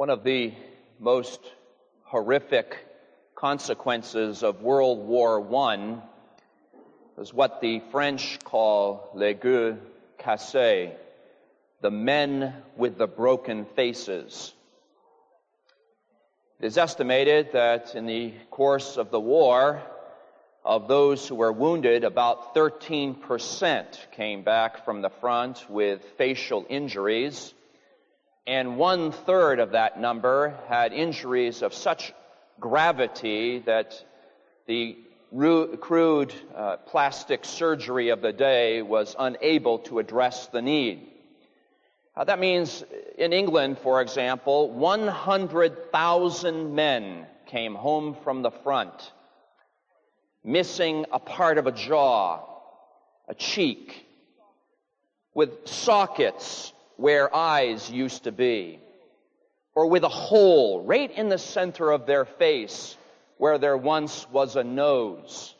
One of the most horrific consequences of World War I was what the French call les gueux cassés, the men with the broken faces. It is estimated that in the course of the war, of those who were wounded, about 13% came back from the front with facial injuries, and 1/3 of that number had injuries of such gravity that the crude plastic surgery of the day was unable to address the need. That means in England, for example, 100,000 men came home from the front, missing a part of a jaw, a cheek, with sockets where eyes used to be, or with a hole right in the center of their face where there once was a nose.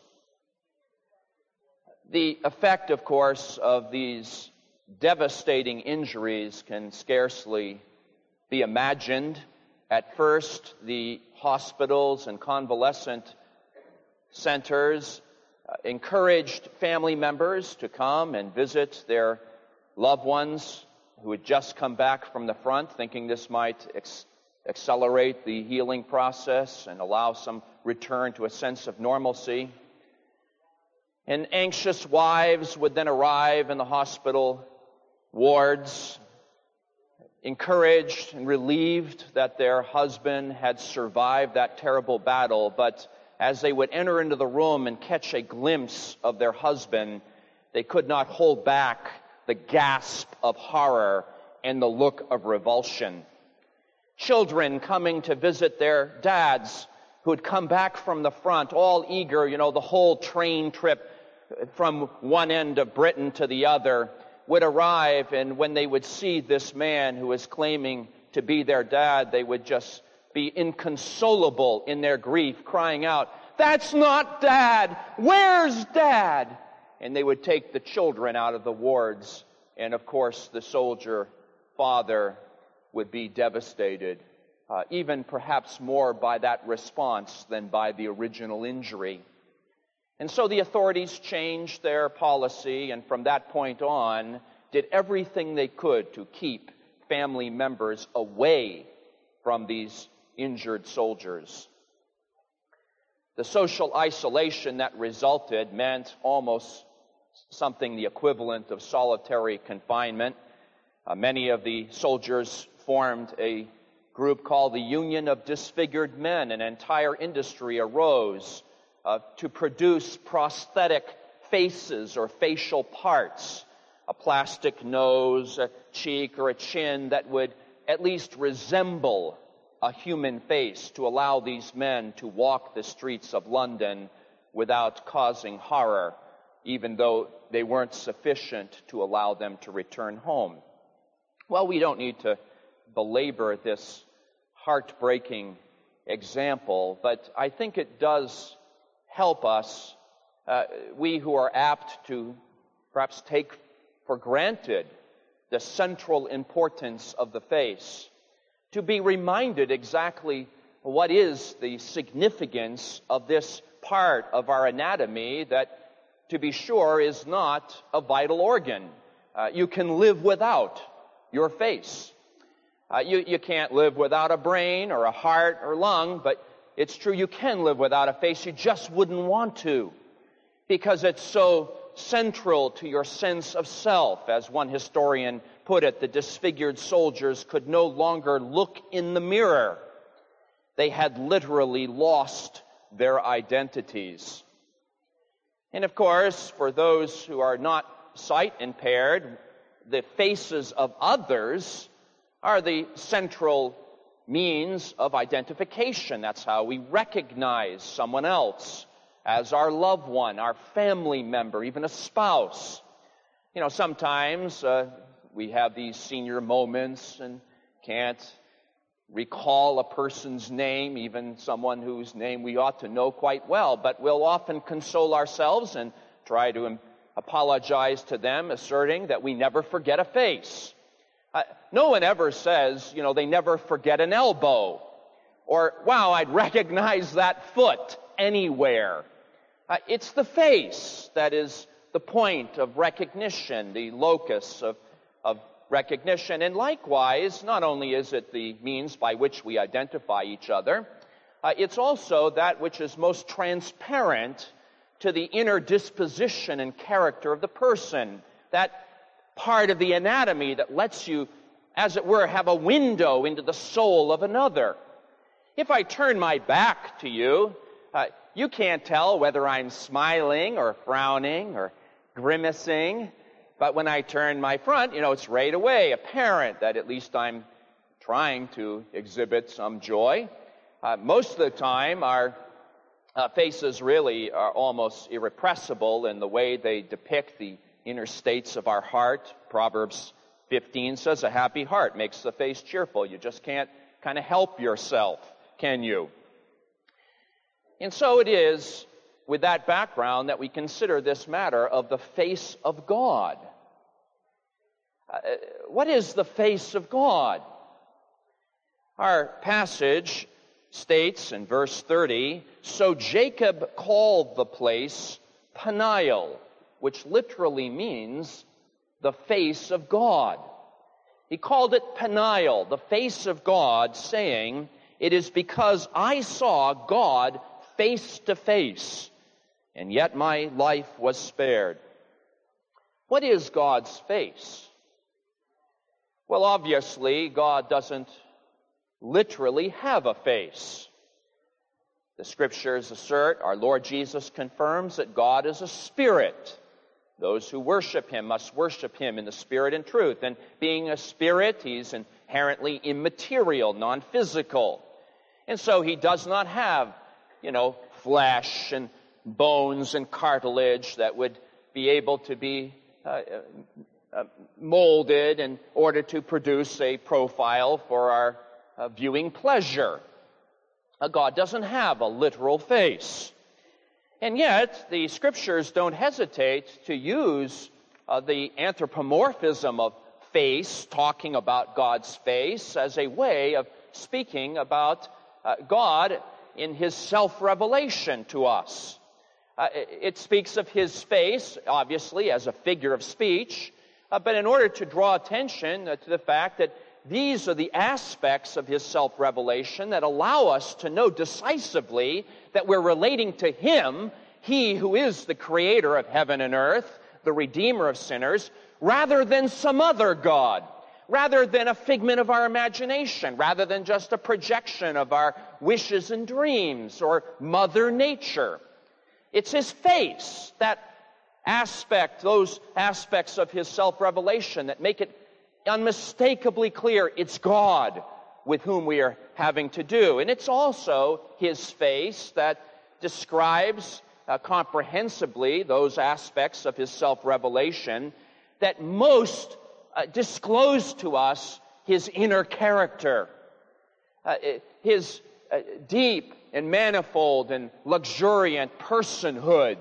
The effect, of course, of these devastating injuries can scarcely be imagined. At first, the hospitals and convalescent centers encouraged family members to come and visit their loved ones who had just come back from the front, thinking this might accelerate the healing process and allow some return to a sense of normalcy. And anxious wives would then arrive in the hospital wards, encouraged and relieved that their husband had survived that terrible battle, but as they would enter into the room and catch a glimpse of their husband, they could not hold back the gasp of horror and the look of revulsion. Children coming to visit their dads who had come back from the front, all eager, the whole train trip from one end of Britain to the other, would arrive, and when they would see this man who was claiming to be their dad, they would just be inconsolable in their grief, crying out, "That's not Dad! Where's Dad?" And they would take the children out of the wards, and of course the soldier father would be devastated, even perhaps more by that response than by the original injury. And so the authorities changed their policy, and from that point on, did everything they could to keep family members away from these injured soldiers. The social isolation that resulted meant almost something the equivalent of solitary confinement. Many of the soldiers formed a group called the Union of Disfigured Men. An entire industry arose to produce prosthetic faces or facial parts, a plastic nose, a cheek, or a chin that would at least resemble a human face, to allow these men to walk the streets of London without causing horror, even though they weren't sufficient to allow them to return home. Well, we don't need to belabor this heartbreaking example, but I think it does help us, we who are apt to perhaps take for granted the central importance of the face, to be reminded exactly what is the significance of this part of our anatomy that, to be sure, is not a vital organ. You can live without your face. You can't live without a brain or a heart or lung, but it's true you can live without a face. You just wouldn't want to, because it's so central to your sense of self. As one historian put it, the disfigured soldiers could no longer look in the mirror. They had literally lost their identities. And of course, for those who are not sight impaired, the faces of others are the central means of identification. That's how we recognize someone else as our loved one, our family member, even a spouse. Sometimes we have these senior moments and can't recall a person's name, even someone whose name we ought to know quite well, but we'll often console ourselves and try to apologize to them, asserting that we never forget a face. No one ever says, they never forget an elbow. Or, wow, I'd recognize that foot anywhere. It's the face that is the point of recognition, the locus of recognition. And likewise, not only is it the means by which we identify each other, it's also that which is most transparent to the inner disposition and character of the person. That part of the anatomy that lets you, as it were, have a window into the soul of another. If I turn my back to you, you can't tell whether I'm smiling or frowning or grimacing. But when I turn my front, it's right away apparent that at least I'm trying to exhibit some joy. Most of the time, our faces really are almost irrepressible in the way they depict the inner states of our heart. Proverbs 15 says, a happy heart makes the face cheerful. You just can't kind of help yourself, can you? And so it is with that background that we consider this matter of the face of God. What is the face of God? Our passage states in verse 30, so Jacob called the place Peniel, which literally means the face of God. He called it Peniel, the face of God, saying, it is because I saw God face to face, and yet my life was spared. What is God's face? Well, obviously, God doesn't literally have a face. The Scriptures assert, our Lord Jesus confirms that God is a spirit. Those who worship Him must worship Him in the Spirit and truth. And being a spirit, He's inherently immaterial, non-physical. And so He does not have, flesh and bones and cartilage that would be able to be molded in order to produce a profile for our viewing pleasure. God doesn't have a literal face. And yet, the Scriptures don't hesitate to use the anthropomorphism of face, talking about God's face, as a way of speaking about God in His self-revelation to us. It speaks of His face, obviously, as a figure of speech, but in order to draw attention to the fact that these are the aspects of His self-revelation that allow us to know decisively that we're relating to Him, He who is the creator of heaven and earth, the redeemer of sinners, rather than some other God, rather than a figment of our imagination, rather than just a projection of our wishes and dreams or Mother Nature. It's His face, that aspect, those aspects of His self-revelation that make it unmistakably clear it's God with whom we are having to do. And it's also His face that describes comprehensively those aspects of His self-revelation that most disclose to us His inner character, His deep and manifold and luxuriant personhood,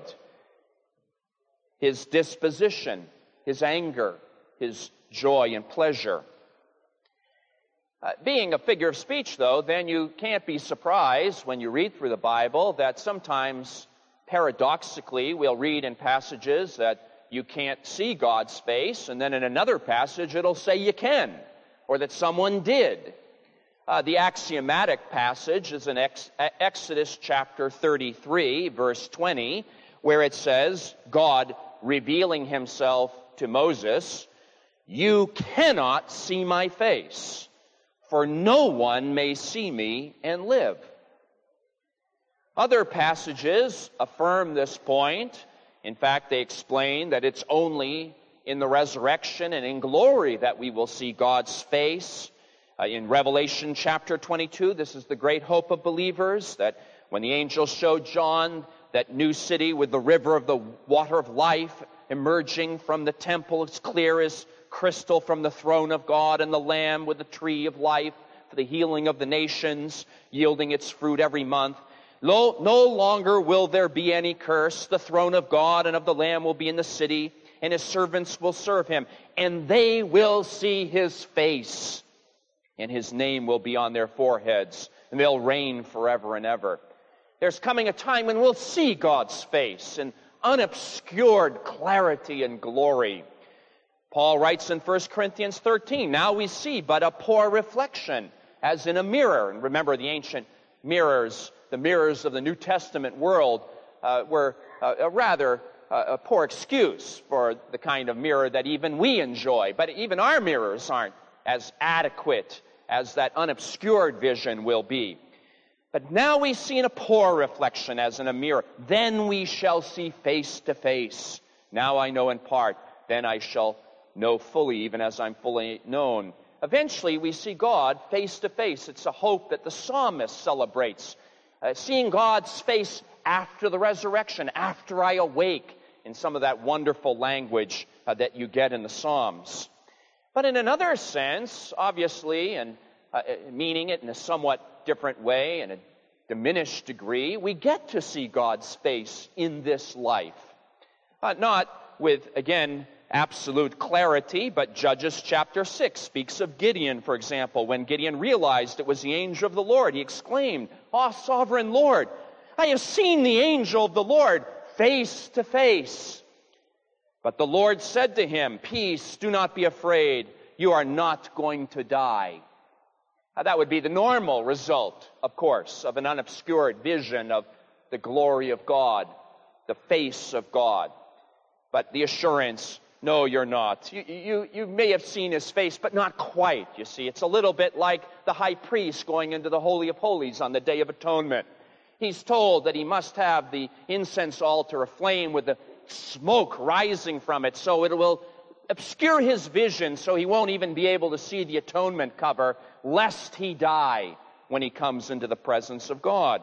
His disposition, His anger, His joy and pleasure. Being a figure of speech, though, then you can't be surprised when you read through the Bible that sometimes, paradoxically, we'll read in passages that you can't see God's face, and then in another passage it'll say you can, or that someone did. The axiomatic passage is in Exodus chapter 33, verse 20, where it says, God revealing Himself to Moses, you cannot see my face, for no one may see me and live. Other passages affirm this point. In fact, they explain that it's only in the resurrection and in glory that we will see God's face. In Revelation chapter 22, this is the great hope of believers, that when the angel showed John that new city with the river of the water of life emerging from the temple as clear as crystal from the throne of God, and the Lamb with the tree of life for the healing of the nations, yielding its fruit every month. No longer will there be any curse. The throne of God and of the Lamb will be in the city, and his servants will serve him, and they will see his face, and his name will be on their foreheads, and they'll reign forever and ever. There's coming a time when we'll see God's face in unobscured clarity and glory. Paul writes in 1 Corinthians 13, now we see but a poor reflection, as in a mirror. And remember, the ancient mirrors, the mirrors of the New Testament world, were a poor excuse for the kind of mirror that even we enjoy. But even our mirrors aren't as adequate as that unobscured vision will be. But now we see in a poor reflection as in a mirror. Then we shall see face to face. Now I know in part, then I shall know fully, even as I'm fully known. Eventually we see God face to face. It's a hope that the psalmist celebrates. Seeing God's face after the resurrection, after I awake, in some of that wonderful language that you get in the Psalms. But in another sense, obviously, and meaning it in a somewhat different way, in a diminished degree, we get to see God's face in this life. Not with, again, absolute clarity, but Judges chapter 6 speaks of Gideon, for example. When Gideon realized it was the angel of the Lord, he exclaimed, "Ah, sovereign Lord, I have seen the angel of the Lord face to face." But the Lord said to him, "Peace, do not be afraid. You are not going to die." That would be the normal result, of course, of an unobscured vision of the glory of God, the face of God. But the assurance, no, you're not. You may have seen his face, but not quite, you see. It's a little bit like the high priest going into the Holy of Holies on the Day of Atonement. He's told that he must have the incense altar aflame with the smoke rising from it, so it will obscure his vision, so he won't even be able to see the atonement cover, lest he die when he comes into the presence of God.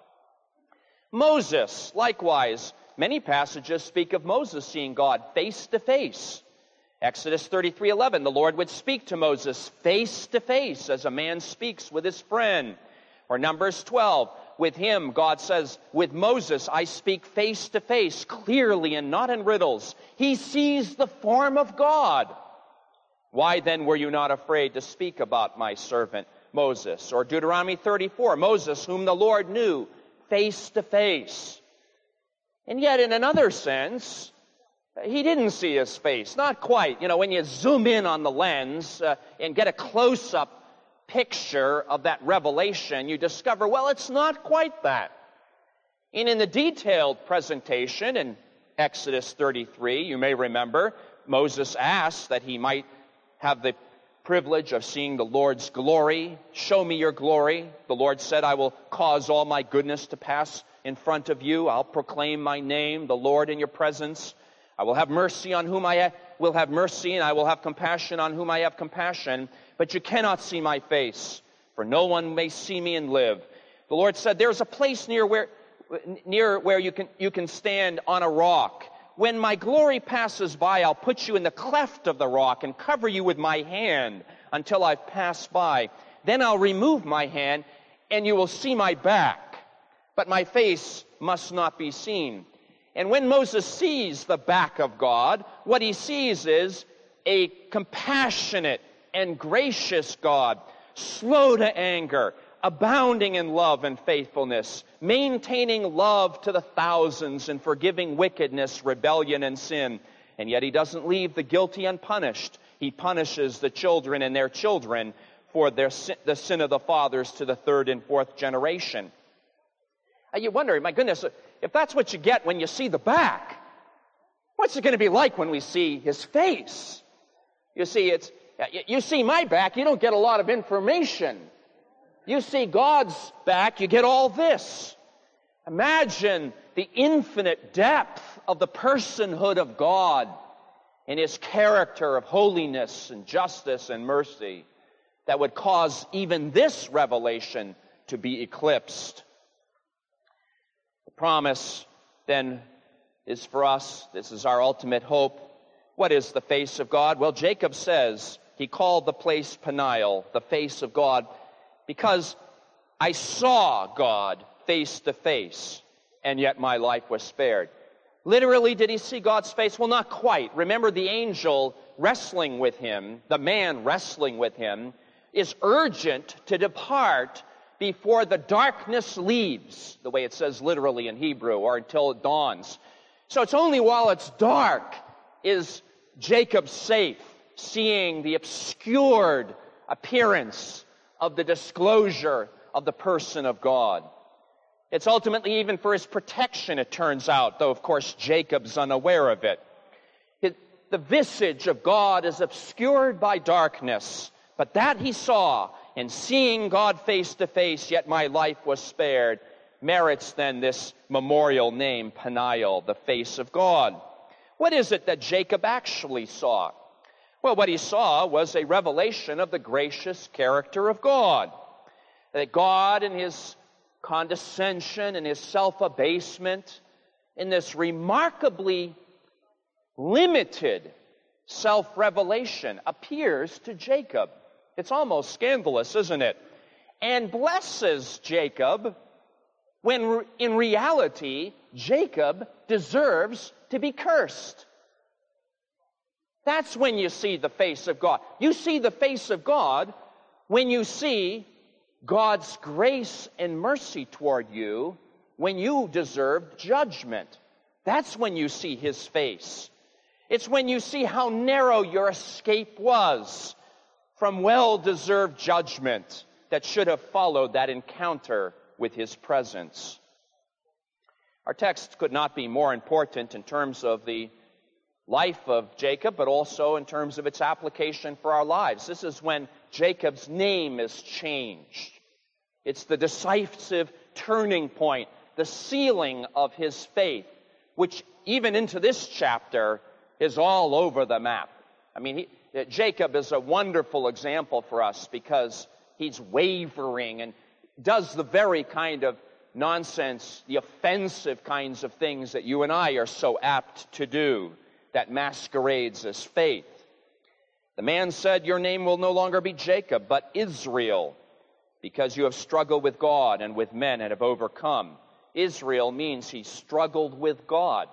Moses, likewise, many passages speak of Moses seeing God face to face. Exodus 33:11, the Lord would speak to Moses face to face as a man speaks with his friend. Or Numbers 12, with him, God says, with Moses, I speak face to face, clearly and not in riddles. He sees the form of God. Why then were you not afraid to speak about my servant Moses? Or Deuteronomy 34, Moses, whom the Lord knew, face to face. And yet, in another sense, he didn't see his face. Not quite. You know, when you zoom in on the lens and get a close-up picture of that revelation, you discover, well, it's not quite that. And in the detailed presentation in Exodus 33, you may remember, Moses asked that he might have the privilege of seeing the Lord's glory. Show me your glory. The Lord said, I will cause all my goodness to pass in front of you. I'll proclaim my name, the Lord, in your presence. I will have mercy on whom I will have mercy, and I will have compassion on whom I have compassion. But you cannot see my face, for no one may see me and live. The Lord said, there's a place near where you can stand on a rock. When my glory passes by, I'll put you in the cleft of the rock and cover you with my hand until I've passed by. Then I'll remove my hand, and you will see my back. But my face must not be seen. And when Moses sees the back of God, what he sees is a compassionate and gracious God, slow to anger, abounding in love and faithfulness, maintaining love to the thousands and forgiving wickedness, rebellion, and sin. And yet he doesn't leave the guilty unpunished. He punishes the children and their children for the sin of the fathers to the third and fourth generation. And you wonder, my goodness, if that's what you get when you see the back, what's it going to be like when we see his face? You see, you see my back, you don't get a lot of information. You see God's back, you get all this. Imagine the infinite depth of the personhood of God and his character of holiness and justice and mercy that would cause even this revelation to be eclipsed. The promise, then, is for us. This is our ultimate hope. What is the face of God? Well, Jacob says he called the place Peniel, the face of God, because I saw God face to face, and yet my life was spared. Literally, did he see God's face? Well, not quite. Remember, the angel wrestling with him, the man wrestling with him, is urgent to depart before the darkness leaves, the way it says literally in Hebrew, or until it dawns. So it's only while it's dark is Jacob safe, seeing the obscured appearance of the disclosure of the person of God. It's ultimately even for his protection, it turns out, though of course Jacob's unaware of it. The visage of God is obscured by darkness, but that he saw, and seeing God face to face, yet my life was spared, merits then this memorial name, Peniel, the face of God. What is it that Jacob actually saw? Well, what he saw was a revelation of the gracious character of God. That God in his condescension and his self-abasement, in this remarkably limited self-revelation, appears to Jacob. It's almost scandalous, isn't it? And blesses Jacob when in reality, Jacob deserves to be cursed. That's when you see the face of God. You see the face of God when you see God's grace and mercy toward you when you deserved judgment. That's when you see his face. It's when you see how narrow your escape was from well-deserved judgment that should have followed that encounter with his presence. Our text could not be more important in terms of the life of Jacob, but also in terms of its application for our lives. This is when Jacob's name is changed. It's the decisive turning point, the sealing of his faith, which even into this chapter is all over the map. I mean, Jacob is a wonderful example for us because he's wavering and does the very kind of nonsense, the offensive kinds of things that you and I are so apt to do, that masquerades as faith. The man said, "Your name will no longer be Jacob, but Israel, because you have struggled with God and with men and have overcome." Israel means he struggled with God.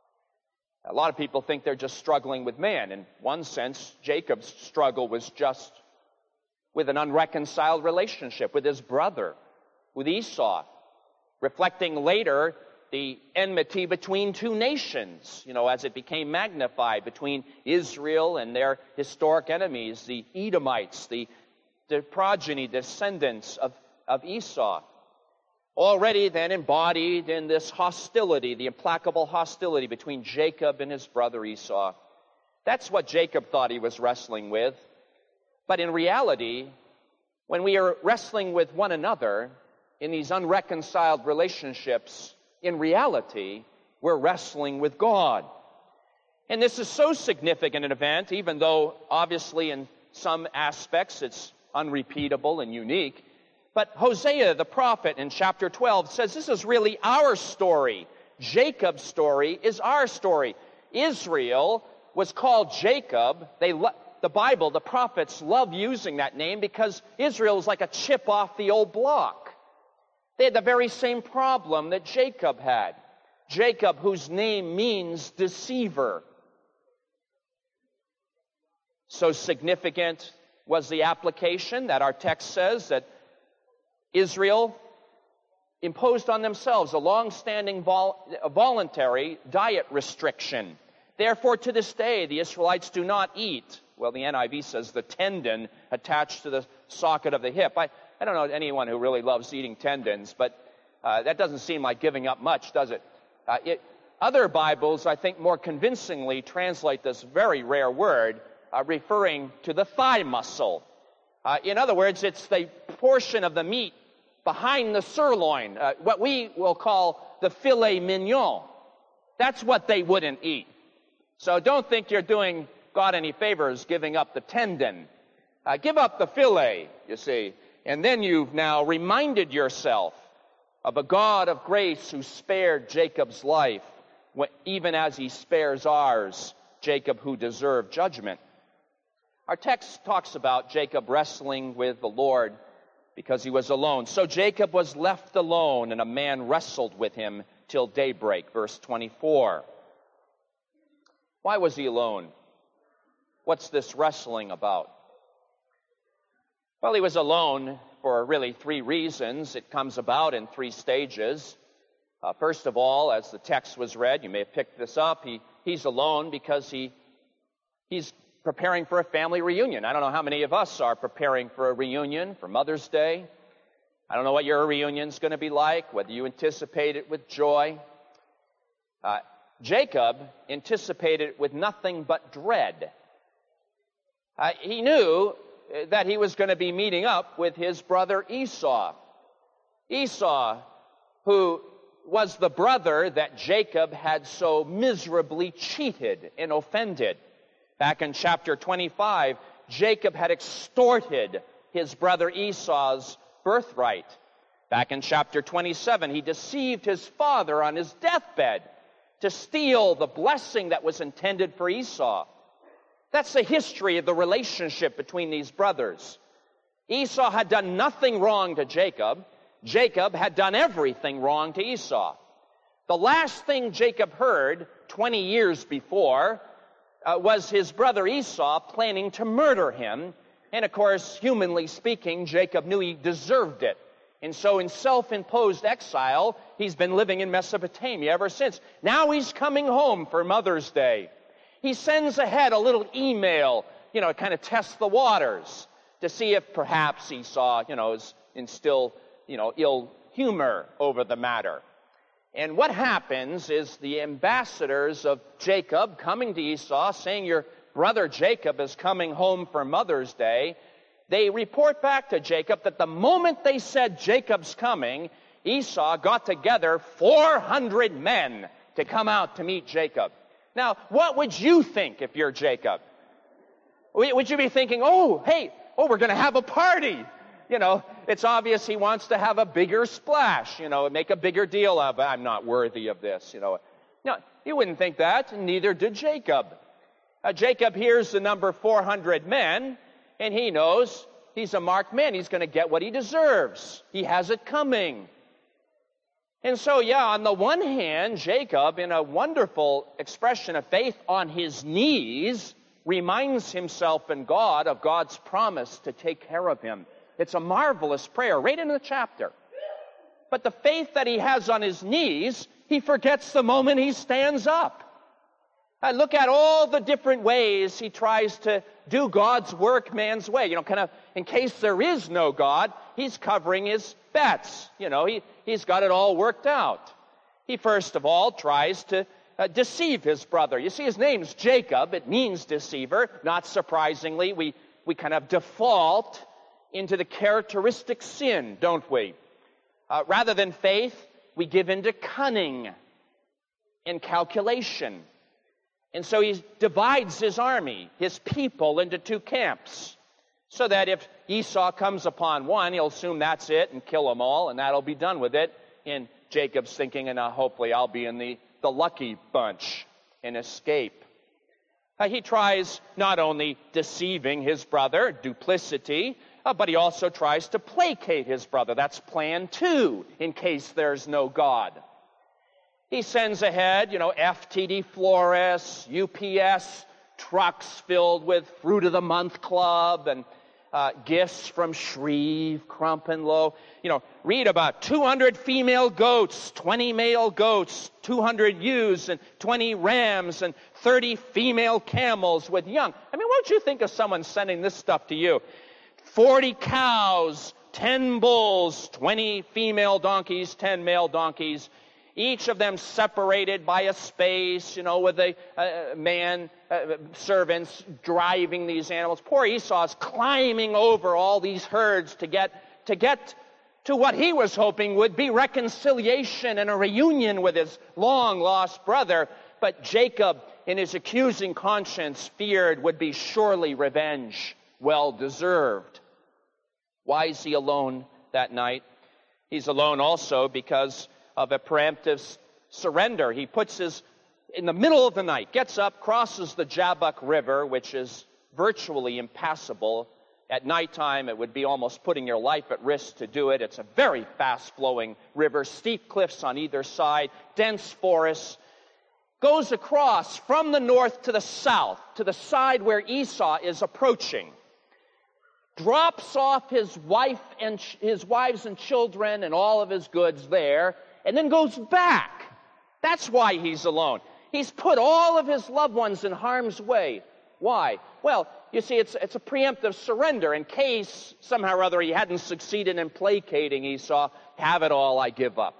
A lot of people think they're just struggling with man. In one sense, Jacob's struggle was just with an unreconciled relationship with his brother, with Esau, reflecting later the enmity between two nations, as it became magnified between Israel and their historic enemies, the Edomites, the progeny, descendants of Esau. Already then embodied in this hostility, the implacable hostility between Jacob and his brother Esau. That's what Jacob thought he was wrestling with. But in reality, when we are wrestling with one another in these unreconciled relationships, in reality, we're wrestling with God. And this is so significant an event, even though obviously in some aspects it's unrepeatable and unique. But Hosea the prophet in chapter 12 says this is really our story. Jacob's story is our story. Israel was called Jacob. The Bible, the prophets love using that name because Israel was like a chip off the old block. They had the very same problem that Jacob had. Jacob, whose name means deceiver. So significant was the application that our text says that Israel imposed on themselves a long-standing voluntary diet restriction. Therefore, to this day, the Israelites do not eat, well, the NIV says the tendon attached to the socket of the hip. I don't know anyone who really loves eating tendons, but that doesn't seem like giving up much, does it? Other Bibles, I think, more convincingly translate this very rare word, referring to the thigh muscle. In other words, it's the portion of the meat behind the sirloin, what we will call the filet mignon. That's what they wouldn't eat. So don't think you're doing God any favors giving up the tendon. Give up the fillet, you see. And then you've now reminded yourself of a God of grace who spared Jacob's life, even as he spares ours, Jacob who deserved judgment. Our text talks about Jacob wrestling with the Lord because he was alone. So Jacob was left alone, and a man wrestled with him till daybreak, verse 24. Why was he alone? What's this wrestling about? Well, he was alone for really three reasons. It comes about in three stages. First of all, as the text was read, you may have picked this up, he's alone because he's preparing for a family reunion. I don't know how many of us are preparing for a reunion for Mother's Day. I don't know what your reunion's going to be like, whether you anticipate it with joy. Jacob anticipated it with nothing but dread. He knew that he was going to be meeting up with his brother Esau. Esau, who was the brother that Jacob had so miserably cheated and offended. Back in chapter 25, Jacob had extorted his brother Esau's birthright. Back in chapter 27, he deceived his father on his deathbed to steal the blessing that was intended for Esau. That's the history of the relationship between these brothers. Esau had done nothing wrong to Jacob. Jacob had done everything wrong to Esau. The last thing Jacob heard 20 years before was his brother Esau planning to murder him. And of course, humanly speaking, Jacob knew he deserved it. And so in self-imposed exile, he's been living in Mesopotamia ever since. Now he's coming home for Mother's Day. He sends ahead a little email, to kind of test the waters, to see if perhaps Esau, is in still, ill humor over the matter. And what happens is the ambassadors of Jacob coming to Esau, saying your brother Jacob is coming home for Mother's Day, they report back to Jacob that the moment they said Jacob's coming, Esau got together 400 men to come out to meet Jacob. Now, what would you think if you're Jacob? Would you be thinking, we're going to have a party? It's obvious he wants to have a bigger splash, make a bigger deal of it. I'm not worthy of this, No, you wouldn't think that, and neither did Jacob. Jacob hears the number 400 men, and he knows he's a marked man. He's going to get what he deserves. He has it coming. And so, on the one hand, Jacob, in a wonderful expression of faith on his knees, reminds himself and God of God's promise to take care of him. It's a marvelous prayer right in the chapter. But the faith that he has on his knees, he forgets the moment he stands up. Look at all the different ways he tries to do God's work man's way. Kind of in case there is no God, he's covering his bets. He's got it all worked out. He first of all tries to deceive his brother. You see, his name's Jacob. It means deceiver. Not surprisingly, we kind of default into the characteristic sin, don't we? Rather than faith, we give into cunning and calculation. And so he divides his army, his people, into two camps, so that if Esau comes upon one, he'll assume that's it and kill them all, and that'll be done with it. And Jacob's thinking, and hopefully I'll be in the lucky bunch and escape. He tries not only deceiving his brother, duplicity, but he also tries to placate his brother. That's plan 2, in case there's no God. He sends ahead, FTD Flores, UPS trucks filled with Fruit of the Month Club and gifts from Shreve, Crump and Low. Read about 200 female goats, 20 male goats, 200 ewes and 20 rams and 30 female camels with young. What would you think of someone sending this stuff to you? 40 cows, 10 bulls, 20 female donkeys, 10 male donkeys, each of them separated by a space, with a man, servants driving these animals. Poor Esau's climbing over all these herds to get to what he was hoping would be reconciliation and a reunion with his long-lost brother. But Jacob, in his accusing conscience, feared would be surely revenge, well-deserved. Why is he alone that night? He's alone also because of a preemptive surrender. He puts in the middle of the night, gets up, crosses the Jabbok River, which is virtually impassable. At nighttime, it would be almost putting your life at risk to do it. It's a very fast-flowing river, steep cliffs on either side, dense forests. goes across from the north to the south, to the side where Esau is approaching, drops off his wife and his wives and children and all of his goods there, and then goes back. That's why he's alone. He's put all of his loved ones in harm's way. Why? Well, you see, it's a preemptive surrender in case somehow or other he hadn't succeeded in placating Esau. Have it all, I give up.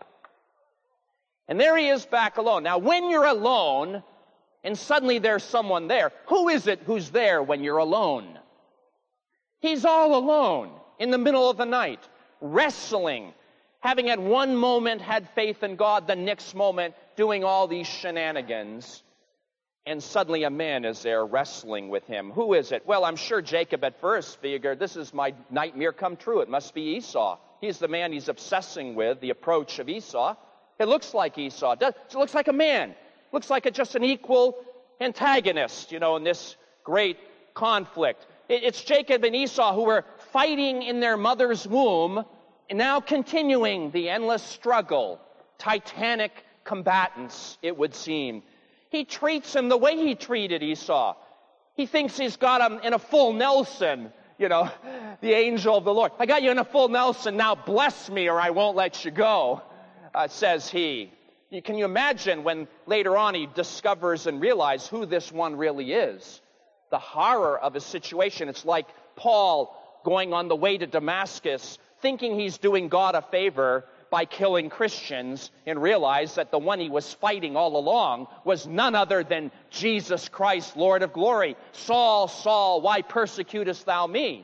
And there he is back alone. Now, when you're alone, and suddenly there's someone there, who is it who's there when you're alone? He's all alone in the middle of the night, wrestling, having at one moment had faith in God, the next moment doing all these shenanigans. And suddenly a man is there wrestling with him. Who is it? Well, I'm sure Jacob at first figured, this is my nightmare come true. It must be Esau. He's the man he's obsessing with, the approach of Esau. It looks like Esau. It looks like a man. It looks like just an equal antagonist, in this great conflict. It's Jacob and Esau who were fighting in their mother's womb and now continuing the endless struggle. Titanic combatants, it would seem. He treats him the way he treated Esau. He thinks he's got him in a full Nelson, the angel of the Lord. I got you in a full Nelson, now bless me or I won't let you go, says he. Can you imagine when later on he discovers and realizes who this one really is? The horror of his situation. It's like Paul going on the way to Damascus, thinking he's doing God a favor by killing Christians, and realize that the one he was fighting all along was none other than Jesus Christ, Lord of glory. Saul, Saul, why persecutest thou me?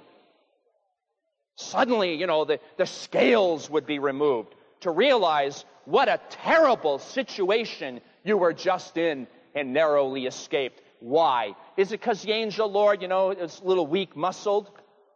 Suddenly, the scales would be removed to realize what a terrible situation you were just in and narrowly escaped. Why? Is it because the angel Lord, is a little weak-muscled?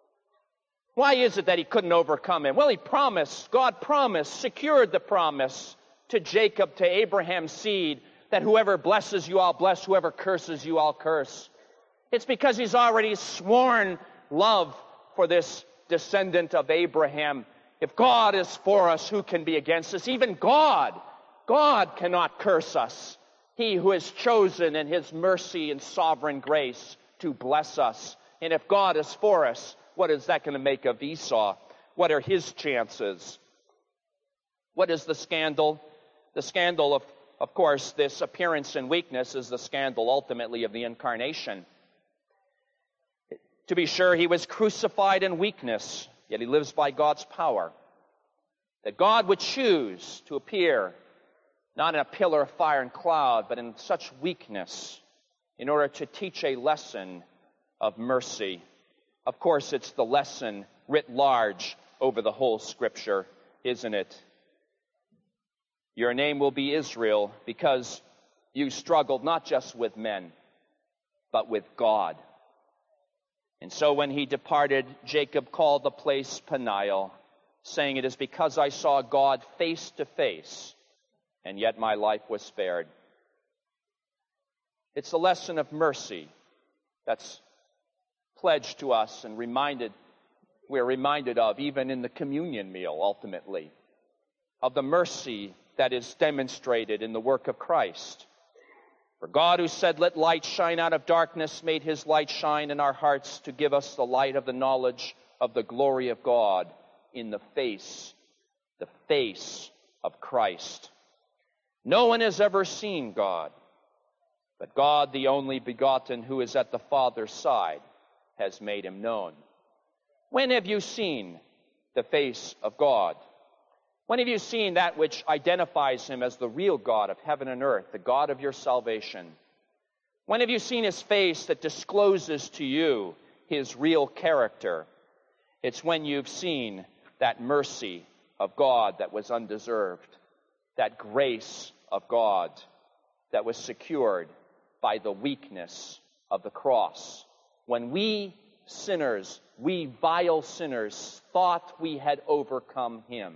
Why is it that he couldn't overcome him? Well, God promised, secured the promise to Jacob, to Abraham's seed, that whoever blesses you, I'll bless. Whoever curses you, I'll curse. It's because he's already sworn love for this descendant of Abraham. If God is for us, who can be against us? Even God cannot curse us. He who has chosen in his mercy and sovereign grace to bless us. And if God is for us, what is that going to make of Esau? What are his chances? What is the scandal? The scandal of course, this appearance and weakness is the scandal ultimately of the incarnation. To be sure, he was crucified in weakness, yet he lives by God's power. That God would choose to appear not in a pillar of fire and cloud, but in such weakness in order to teach a lesson of mercy. Of course, it's the lesson writ large over the whole Scripture, isn't it? Your name will be Israel because you struggled not just with men, but with God. And so when he departed, Jacob called the place Peniel, saying, it is because I saw God face to face, and yet my life was spared. It's a lesson of mercy that's pledged to us and we're reminded of even in the communion meal ultimately, of the mercy that is demonstrated in the work of Christ. For God, who said, let light shine out of darkness, made his light shine in our hearts to give us the light of the knowledge of the glory of God in the face of Christ. No one has ever seen God, but God, the only begotten, who is at the Father's side, has made him known. When have you seen the face of God? When have you seen that which identifies him as the real God of heaven and earth, the God of your salvation? When have you seen his face that discloses to you his real character? It's when you've seen that mercy of God that was undeserved, that grace of God that was secured by the weakness of the cross. When we sinners, we vile sinners, thought we had overcome him,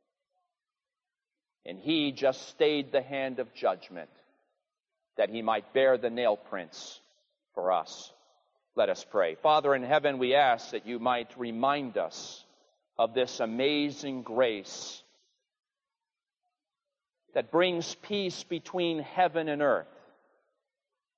and he just stayed the hand of judgment that he might bear the nail prints for us. Let us pray. Father in heaven, we ask that you might remind us of this amazing grace that brings peace between heaven and earth,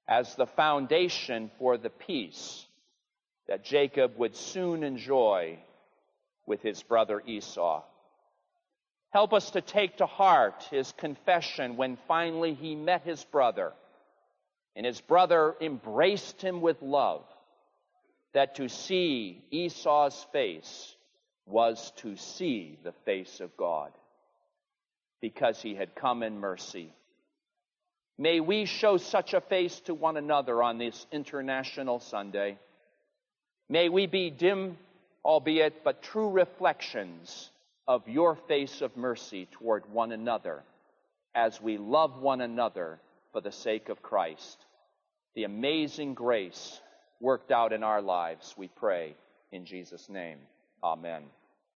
as the foundation for the peace that Jacob would soon enjoy with his brother Esau. Help us to take to heart his confession when finally he met his brother, and his brother embraced him with love, that to see Esau's face was to see the face of God, because he had come in mercy. May we show such a face to one another on this International Sunday. May we be dim, albeit but true reflections of your face of mercy toward one another as we love one another for the sake of Christ. The amazing grace worked out in our lives, we pray in Jesus' name. Amen.